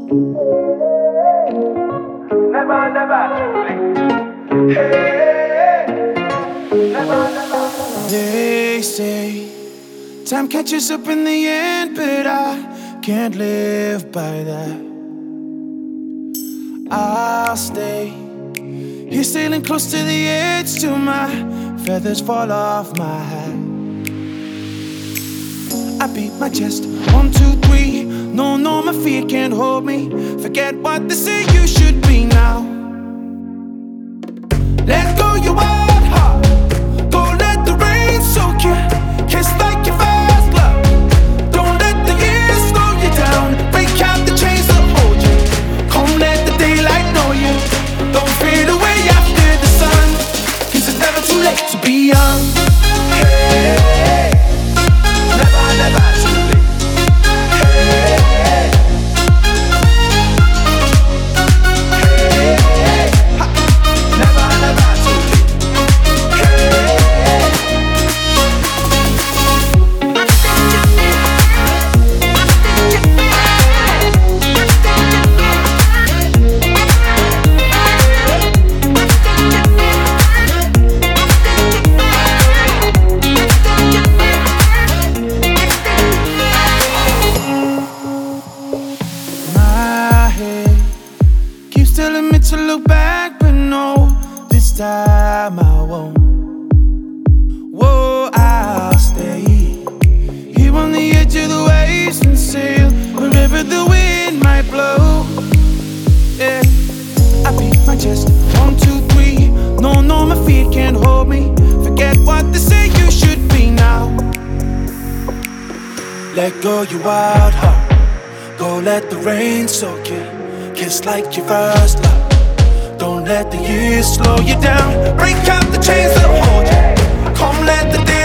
Never, never too late. Hey, never, never. They say time catches up in the end, but I can't live by that. I'll stay here sailing close to the edge till my feathers fall off my hat. I beat my chest, 1, 2, 3. No, no, my fear can't hold me. Forget what they say you should be now. Let go your wild heart. Go let the rain soak you. Kiss like your first love. Don't let the years slow you down. Break out the chains that hold you. Come let the daylight know you. Don't fade away after the sun. 'Cause it's never too late to be young. Hey, never, never too late. Hey, never, never too late. My head keeps telling me to look back, but no, this time I won't. Whoa, I'll stay here on the edge of the waves and sail wherever the wind might blow. Yeah, I beat my chest, 1, 2, 3. No, no, my feet can't hold me. Forget what they say you should be now. Let go your wild heart. Go let the rain soak you. Kiss like your first love. Don't let the years slow you down. Break out the chains that hold you. Come let the day